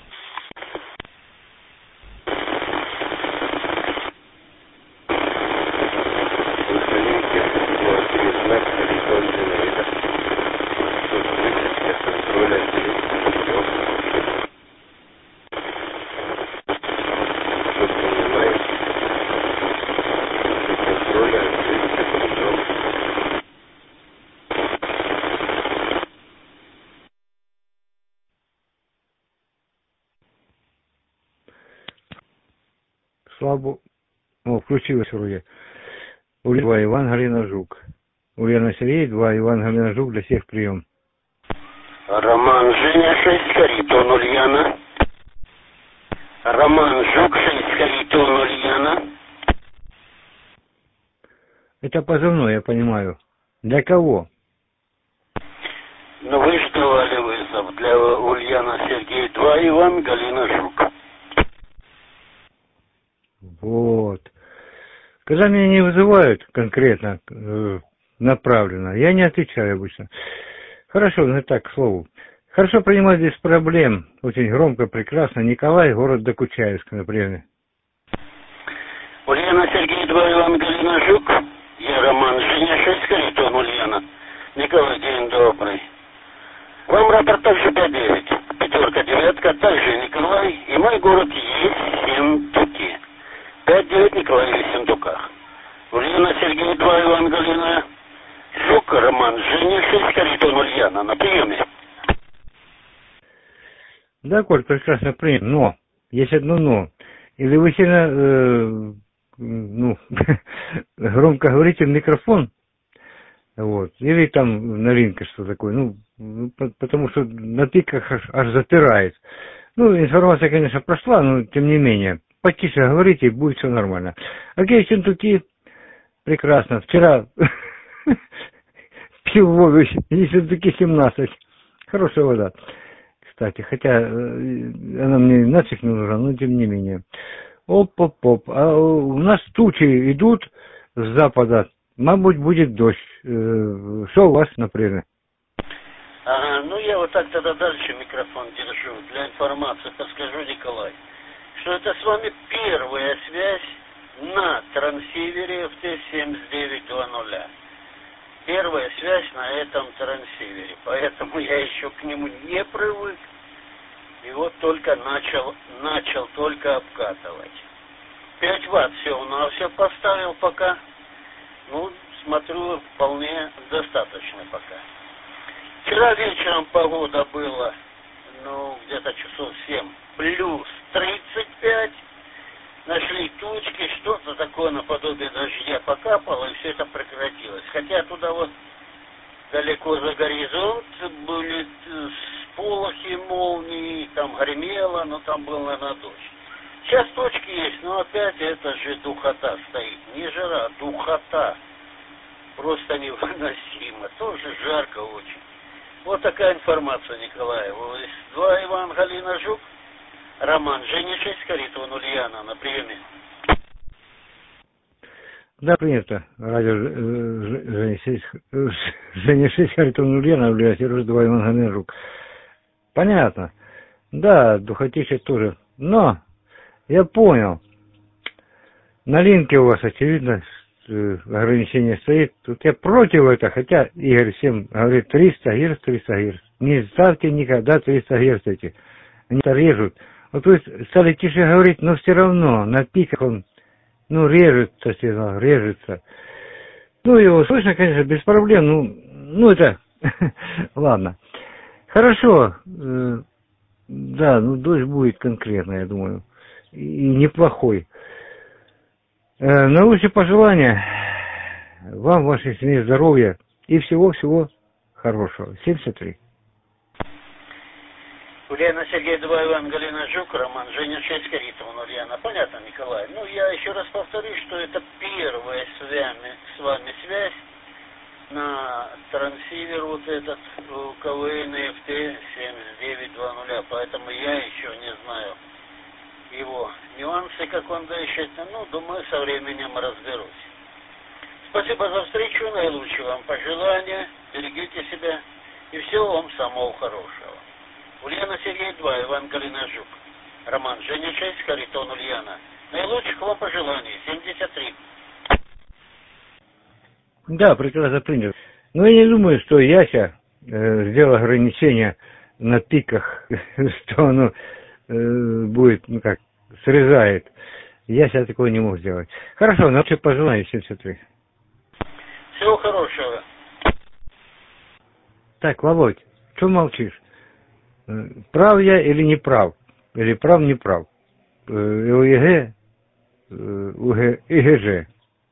Слабо. О, включилось вроде. Ульяна Иван, Галина Жук. Ульяна Сергей, 2, Иван, Галина Жук, для всех прием. Роман Женя 6, Харитон Ульяна. Роман Жук 6, Харитон Ульяна. Это позывной, я понимаю. Для кого? Ну вы же давали вызов для Ульяна Сергей 2, Иван, Галина Жук. Вот. Когда меня не вызывают конкретно, направленно, я не отвечаю обычно. Хорошо, ну так, к слову. Хорошо принимать без проблем. Очень громко, прекрасно. Николай, город Докучаевск, например. Ульяна Сергей 2, Иван, Галина Жук. Я Роман Женя 6, Харитон Ульяна. Николай, день добрый. Вам рапорт также 5-9. Пятерка, девятка, также Николай. И мой город есть Ессентуки. 5-9 Николай в Ессентуках. Ульяна Сергей 2, Иван, Галина Жук, Роман Женя 6, Харитон Ульяна. На приеме. Да, Коль, прекрасно принято. Но, есть одно но. Или вы сильно, громко говорите в микрофон, вот, или там новинка что такое, потому что на пиках аж запирает. Информация, конечно, прошла, но тем не менее, потише говорите, и будет все нормально. Окей, Ессентуки, прекрасно. Вчера пил воду, Ессентуки 17, хорошая вода. Кстати, хотя она мне нафиг не нужна, но тем не менее. Оп-оп-оп. А у нас тучи идут с запада. Мабуть, будет дождь. Что у вас, например? Ага, я вот так тогда дальше микрофон держу. Для информации подскажу, Николай, что это с вами первая связь на трансивере в Т-7920. Первая связь на этом трансивере, поэтому я еще к нему не привык. И вот только начал только обкатывать. 5 ватт все поставил пока. Смотрю, вполне достаточно пока. Вчера вечером погода была, где-то часов 7, плюс 35. Нашли тучки, что-то такое наподобие дождя покапало, и все это прекратилось. Хотя туда вот далеко за горизонт были сполохи, молнии, там гремело, но там был, наверное, дождь. Сейчас точки есть, но опять это же духота стоит. Не жара, духота. Просто невыносимо. Тоже жарко очень. Вот такая информация, Николай. 2, Иван, Галина Жук. Роман Женя 6, Харитон Ульяна. На приеме. Да, принято. Радио Женя 6, Харитон Ульяна, Ульяна, Сережа 2, Иван Ганержук. Понятно. Да, Духотище тоже. Но, я понял. На линке у вас, очевидно, ограничение стоит. Тут я против этого, хотя Игорь всем говорит 300 Гц, 300 Гц. Не ставьте никогда 300 Гц эти. Они режут. Вот вы стали тише говорить, но все равно на пиках он, ну, режется, режется. Ну, его слышно, конечно, без проблем. Ну это, ладно. Хорошо. Да, ну, дождь будет конкретно, я думаю. И неплохой. Наилучшие пожелания вам, вашей семье, здоровья и всего-всего хорошего. 73. Ульяна, Сергей 2, Иван, Галина Жук, Роман, Женя 6, Каритова, Ульяна. Понятно, Николай? Ну, я еще раз повторюсь, что это первая с вами связь на трансивер вот этот КВН ФТ 7920, поэтому я еще не знаю его нюансы, как он дышит. Ну, думаю, со временем разберусь. Спасибо за встречу, наилучшие вам пожелания, берегите себя и всего вам самого хорошего. Ульяна, Сергей 2, Иван, Галина Жук, Роман, Женя 6, Харитон, Ульяна. Наилучших вам пожеланий, 73. Да, прекрасно принято. Но я не думаю, что Яся сделал ограничения на пиках, что оно будет, ну как, срезает. Яся такого не мог сделать. Хорошо, наилучшие пожелания, 73. Всего хорошего. Так, Володь, что молчишь? Прав я или не прав? Или прав, не прав? ОЕГ, ИГЖ.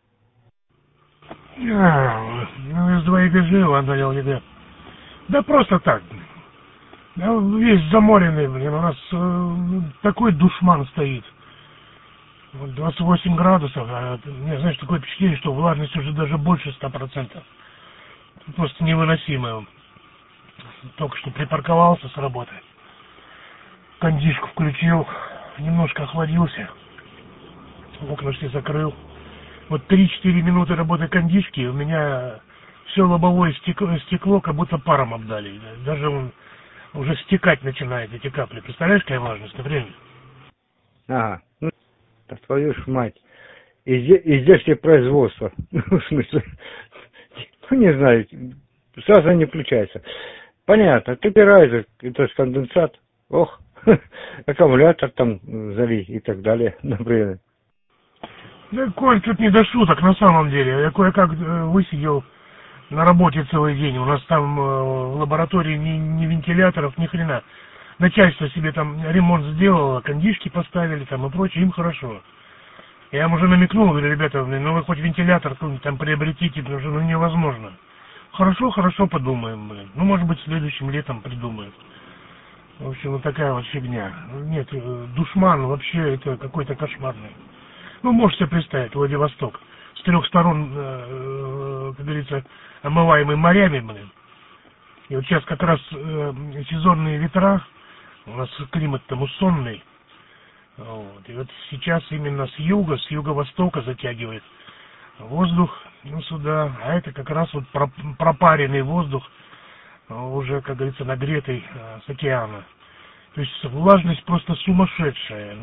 Ну, из 2 ИГЖ, ладно, я ОЕГ. Да просто так. Да, весь заморенный, блин, у нас такой душман стоит. Вот 28 градусов, а мне, знаешь, такое впечатление, что влажность уже даже больше 100%. Просто невыносимая. Только что припарковался с работы. Кондишку включил, немножко охладился. Окна все закрыл. Вот 3-4 минуты работы кондишки, у меня все лобовое стекло как будто паром обдали. Даже он уже стекать начинает, эти капли. Представляешь, какая влажность, например? Ага, ну, твою ж мать. Издержки производства. В смысле, ну, не знаю, сразу не включается. Понятно, температура, это же конденсат. Ох, аккумулятор там залить и так далее, например. Да, Коль, тут не до шуток, на самом деле. Я кое-как высидел на работе целый день. У нас там в лаборатории ни вентиляторов, ни хрена. Начальство себе там ремонт сделало, кондишки поставили там и прочее, им хорошо. Я им уже намекнул, говорю, ребята, ну вы хоть вентилятор там приобретите, потому что невозможно. Хорошо, подумаем, блин. Ну, может быть, следующим летом придумаем. В общем, вот такая вот фигня. Нет, душман вообще это какой-то кошмарный. Ну, можешь себе представить, Владивосток. С 3 сторон, как говорится, омываемый морями, блин. И вот сейчас как раз сезонные ветра, у нас климат-то муссонный. Вот. И вот сейчас именно с юго-востока затягивает воздух, ну, сюда, а это как раз вот пропаренный воздух, уже, как говорится, нагретый с океана. То есть влажность просто сумасшедшая.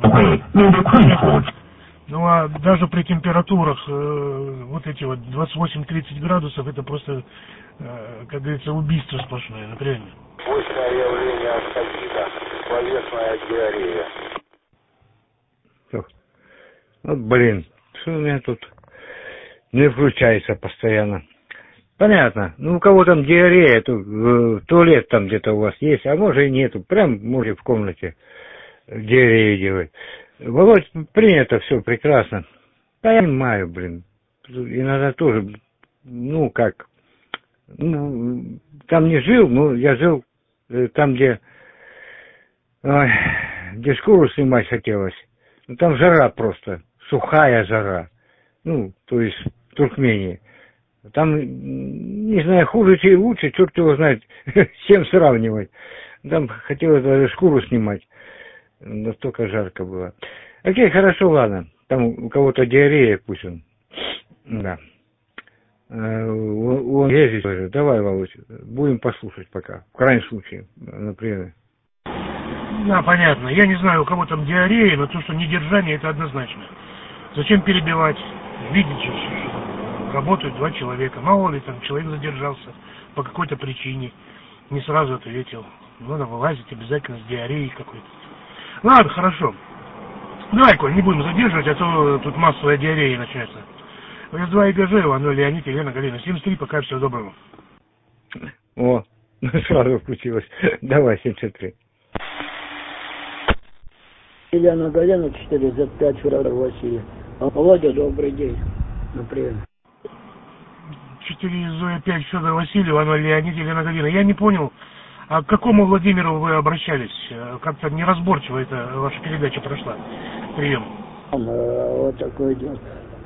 Ну, а даже при температурах вот эти вот 28-30 градусов, это просто, как говорится, убийство сплошное, например. Мощное явление астагита, словесная диарея. Вот, блин, что у меня тут не включается постоянно. Понятно. Ну, у кого там диарея, то туалет там где-то у вас есть, а может и нету. Прям, может, в комнате диарею делать. Володь, принято все прекрасно. Да я понимаю, блин. Иногда тоже, ну, как, ну, там не жил, но я жил там, где шкуру снимать хотелось. Ну, там жара просто, сухая жара. Ну, то есть в Туркмении. Там, не знаю, хуже или лучше, черт его знает, с чем сравнивать. Там хотелось даже шкуру снимать. Настолько жарко было. Окей, хорошо, ладно. Там у кого-то диарея, пусть он Да. Он ездит тоже. Давай, Володь, будем послушать пока. В крайнем случае, например. Да, понятно. Я не знаю, у кого там диарея, но то, что недержание, это однозначно. Зачем перебивать? Видите, что работают два человека. Мало ли там человек задержался по какой-то причине. Не сразу ответил. Надо вылазить обязательно с диареей какой-то. Ладно, хорошо. Давай, Коль, не будем задерживать, а то тут массовая диарея начнется. С2 ИГЖ, Иван Леонид, Елена Галина. 73, пока, всего доброго. О, сразу включилось. Давай, 73. Елена Галина, 4Z5, Федор Василий. Володя, добрый день. Например. 4 Зоя 5, Федор Василий, Иван Леонид, Елена Галина. Я не понял, а к какому Владимиру вы обращались? Как-то неразборчиво эта ваша передача прошла. Прием. Вот такое дело.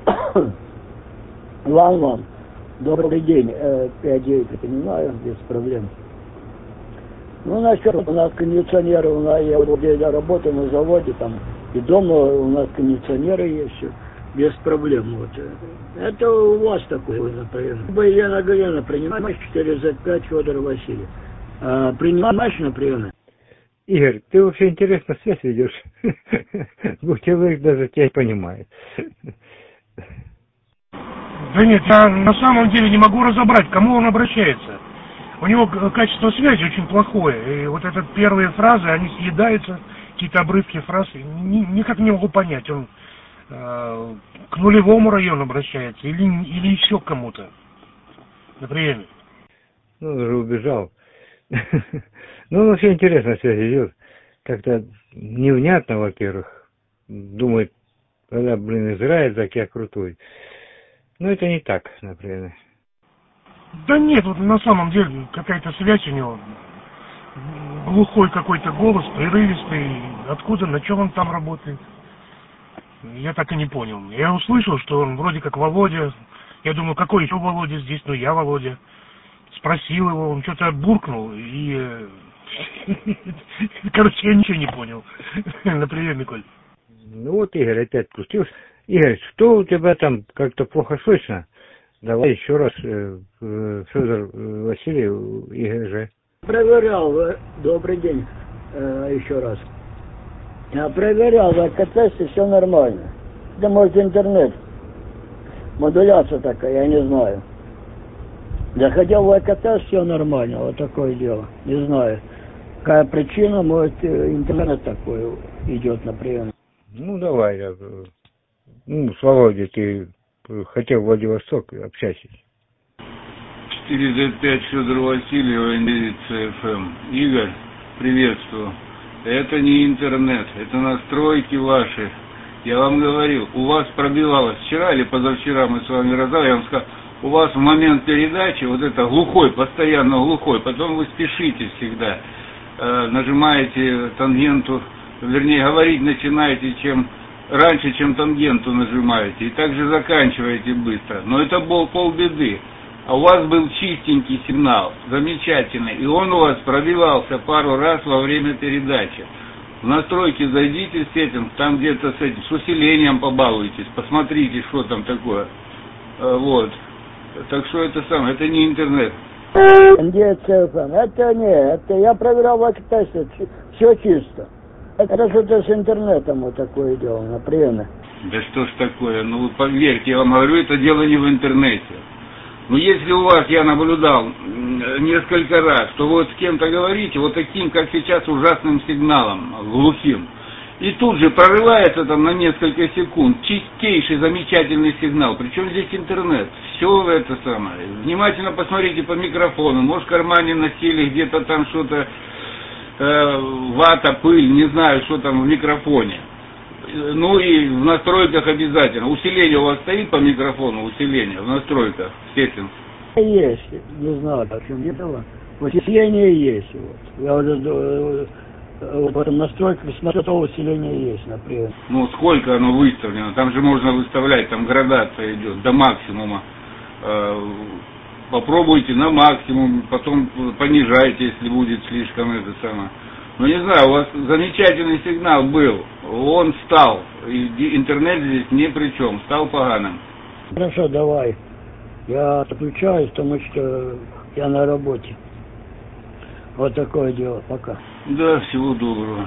Вам. Добрый день. 5-9, понимаю, без проблем. Ну, насчет у нас кондиционеры, я вот здесь работаю на заводе, там, и дома у нас кондиционеры есть, все, без проблем. Вот. Это у вас такое, например. Елена Галина, принимаешь 4Z5, Федор Василий. Принимаешь, например? Игорь, ты вообще интересно связь ведешь. Человек даже тебя понимает. Да нет, я на самом деле не могу разобрать, к кому он обращается. У него качество связи очень плохое. И вот это первые фразы, они съедаются, какие-то обрывки фраз. Никак не могу понять, он к нулевому району обращается или еще к кому-то. На приеме. Ну, он уже убежал. Ну, вообще интересно связь идет. Как-то невнятно, во-первых. Думает, когда, Израиль, так я крутой. Но это не так, например. Да нет, вот на самом деле какая-то связь у него. Глухой какой-то голос, прерывистый. Откуда, на чем он там работает? Я так и не понял. Я услышал, что он вроде как Володя. Я думаю, какой еще Володя здесь? Ну, я Володя. Спросил его, он что-то буркнул и... Короче, я ничего не понял. На приеме, Коль. Ну вот, Игорь, опять включился. Игорь, что у тебя там как-то плохо слышно? Давай еще раз, Федор Василий, ИГЖ. Проверял, добрый день, еще раз. Я проверял, в АК-тесте все нормально. Да может интернет. Модуляция такая, я не знаю. Заходил в АК-тест, все нормально, вот такое дело. Не знаю. Какая причина, может интернет такой идет на прием. Ну давай, с Володей ты хотел в Владивосток, общайся. 4Z5 Федор Васильев, ЦФМ. Игорь, приветствую. Это не интернет, это настройки ваши. Я вам говорил, у вас пробивалось вчера или позавчера мы с вами разговаривали, я вам сказал, у вас в момент передачи вот это глухой, постоянно глухой, потом вы спешите всегда, нажимаете тангенту, вернее говорить начинаете раньше, чем тангенту нажимаете, и также заканчиваете быстро. Но это был полбеды. А у вас был чистенький сигнал, замечательный, и он у вас пробивался пару раз во время передачи. В настройки зайдите с этим, там где-то с усилением побалуйтесь, посмотрите, что там такое. Вот. Так что это не интернет. Где ЦФМ? Это не, это я проверял в АК-тесте, все чисто. Это что-то с интернетом вот такое дело, например. Да что ж такое, ну вы поверьте, я вам говорю, это дело не в интернете. Но если у вас, я наблюдал несколько раз, что вы вот с кем-то говорите, вот таким, как сейчас, ужасным сигналом, глухим, и тут же прорывается там на несколько секунд чистейший, замечательный сигнал, причем здесь интернет, все это самое. Внимательно посмотрите по микрофону, может в кармане носили где-то там что-то, вата, пыль, не знаю, что там в микрофоне. Ну и в настройках обязательно. Усиление у вас стоит по микрофону, усиление в настройках, сеттинг? Есть, не знаю, о чем дело. Усиление есть. Вот. Я уже в этом настройках смотрю, то усиление есть, например. Ну сколько оно выставлено? Там же можно выставлять, там градация идет до максимума. Попробуйте на максимум, потом понижайте, если будет слишком это самое. Ну не знаю, у вас замечательный сигнал был, он стал, и интернет здесь ни при чем, стал поганым. Хорошо, давай. Я отключаюсь, потому что я на работе. Вот такое дело. Пока. Да, всего доброго.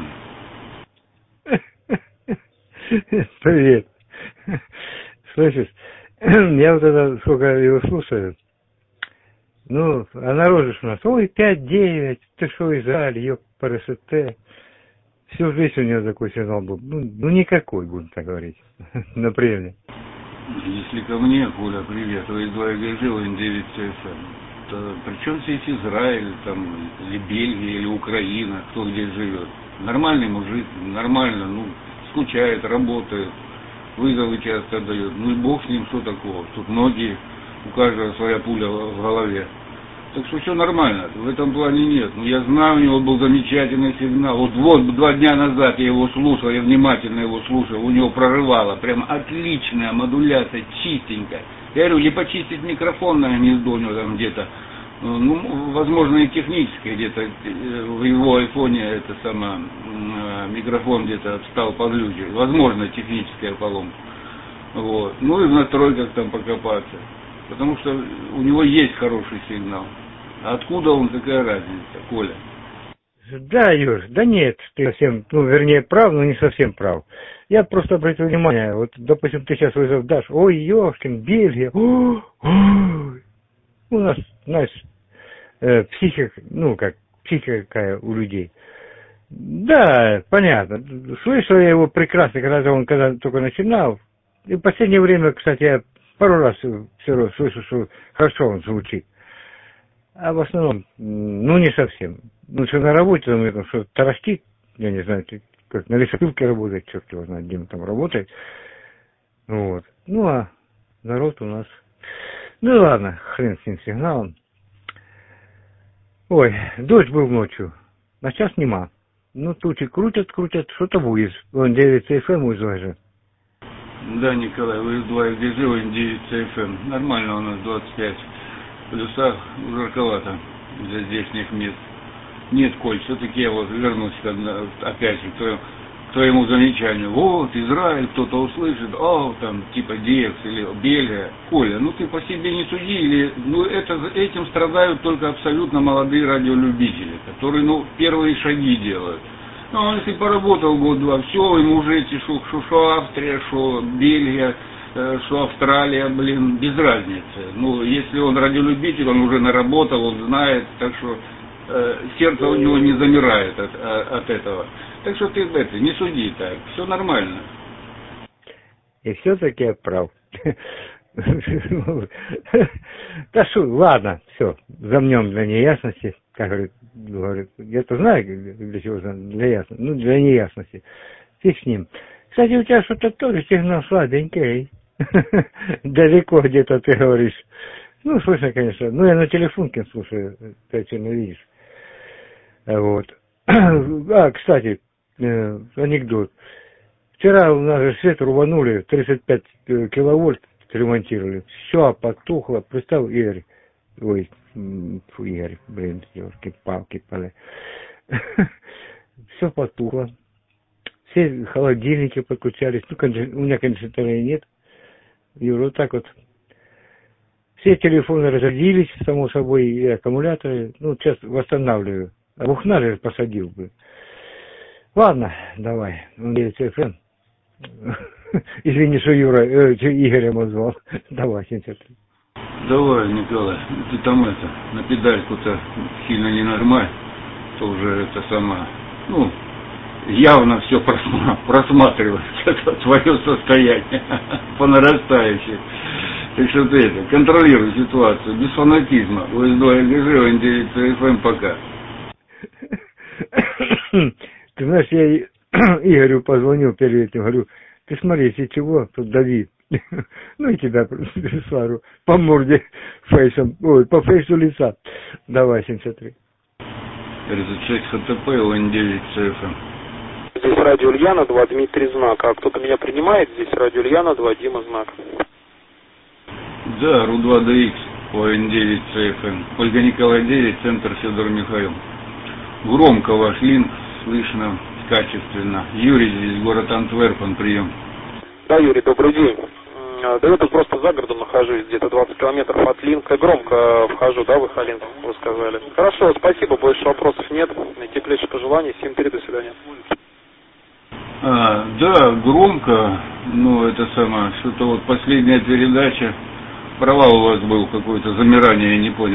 Привет. Слышишь, я вот это, сколько его слушаю, ну, а народ же у нас, ой, 5-9, ты что, Израиль, ёп, ПРСТ. Всю жизнь у него такой сигнал был. Ну никакой, будем так говорить, на приеме. Если ко мне, Коля, привет, ОС-2 ГЖ, ОН-9 ЦФМ, то при чем здесь Израиль, там, или Бельгия, или Украина, кто где живет? Нормальный мужик, нормально, ну, скучает, работает, вызовы часто дает. Ну и бог с ним, что такого? Тут многие, у каждого своя пуля в голове. Так что все нормально, в этом плане нет. Но я знаю, у него был замечательный сигнал. Вот 2 дня назад я его слушал, я внимательно его слушал, у него прорывало. Прям отличная модуляция, чистенькая. Я говорю, или почистить микрофон на гнездо у него там где-то. Ну, возможно, и технически где-то в его айфоне это самое, микрофон где-то встал под люди. Возможно, техническая поломка. Вот. Ну и в настройках там покопаться. Потому что у него есть хороший сигнал. А откуда он, какая разница, Коля? Да, Юр, да нет, ты совсем, ну, вернее, прав, но не совсем прав. Я просто обратил внимание, вот, допустим, ты сейчас вызов дашь, ой, ёшкин, Бельгия, ой. У нас, знаешь, психика, ну, как, психика какая у людей. Да, понятно. Слышал я его прекрасно, когда только начинал. И в последнее время, кстати, я пару раз все равно слышу, что хорошо он звучит. А в основном, ну, не совсем. Ну, что на работе, там, что тарахтит, я не знаю, как на лесопилке работает, черт его знает, где он там работает. Вот. Ну, а народ у нас... Ну, ладно, хрен с ним сигналом. Ой, дождь был ночью, а сейчас нема. Ну, тучи крутят, что-то будет. Вон 9 ЦФМ уже. Да, Николай, ОС-2 ГЖ, ОН-9 ЦФМ. Нормально у нас 25 плюсах, жарковато для здешних мест. Нет, Коль, все-таки я вот вернусь опять же к твоему замечанию. Вот, Израиль, кто-то услышит, там, типа Диекс или Бельгия. Коля, ну ты по себе не суди, или, ну этим страдают только абсолютно молодые радиолюбители, которые, ну, первые шаги делают. Ну, он если поработал год-два, все, ему уже эти, что Австрия, что Бельгия, что Австралия, без разницы. Ну, если он радиолюбитель, он уже наработал, он знает, так что сердце у него не замирает от этого. Так что ты не суди так, все нормально. И все-таки я прав. Да что, ладно, все, замнем для неясности, как говорит, я-то знаю, для чего, для ясности, ну, для неясности. Фиг с ним. Кстати, у тебя что-то тоже сигнал слабенький. Далеко где-то ты говоришь. Ну, слышно, конечно. Ну, я на телефонке слушаю, ты что не видишь. Вот. Кстати, анекдот. Вчера у нас же свет рубанули, 35 киловольт ремонтировали. Все потухло. Представь, Игорь. Ой, Игорь, елки-палки, все потухло. Все холодильники подключались. Ну, у меня кондиционера нет. И вот так вот. Все телефоны разрядились, само собой, и аккумуляторы. Ну, сейчас восстанавливаю. А бухна же посадил бы. Ладно, давай. ЦФМ. Извини, что Игоря назвал. Давай, 73. Давай, Николай, ты там на педальку-то сильно не нажимай, то уже это сама, ну, явно все просматривается, твое состояние по нарастающей. Так что ты контролируй ситуацию, без фанатизма. ОС-2 ГЖ, ОН-9 ЦФМ, пока. Ты знаешь, я Игорю позвонил перед этим, говорю, ты смотри, если чего, тут дави. Ну и тебя Свару по морде фейсом, ой, по фейсу лица. Давай, 73. 36 ХТП, ОН-9 ЦФМ. Здесь радио Ульяна 2, Дмитрий Знак. А кто-то меня принимает? Здесь радио Ульяна 2, Дима Знак. Да, РУ-2ДХ, ОН-9 ЦФМ. Ольга Николай 9, центр Федор Михаил. Громко ваш линк, слышно, качественно. Юрий здесь, город Антверпен, прием. Да, Юрий, добрый день. Да я тут просто за городом нахожусь, где-то 20 километров от Линка. Громко вхожу, да, в Ихалинск, вы сказали. Хорошо, спасибо, больше вопросов нет. Наитеплейшие пожелания, всем перед, до свидания. Да, громко, но это самое, что-то вот последняя передача, провал у вас был какое-то, замирание, я не понял.